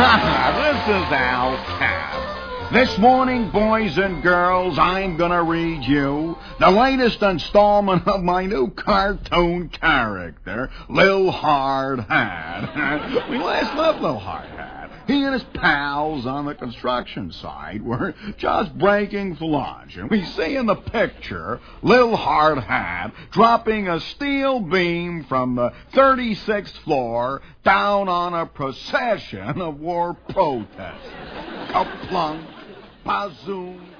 This is Al Capp. This morning, boys and girls, I'm gonna read you the latest installment of my new cartoon character, Lil Hard Hat. We last met Lil Hard Hat. He and his pals on the construction site were just breaking for lunch, and we see in the picture Lil Hard Hat dropping a steel beam from the 36th floor down on a procession of war protesters. Kaplunk, bazoom,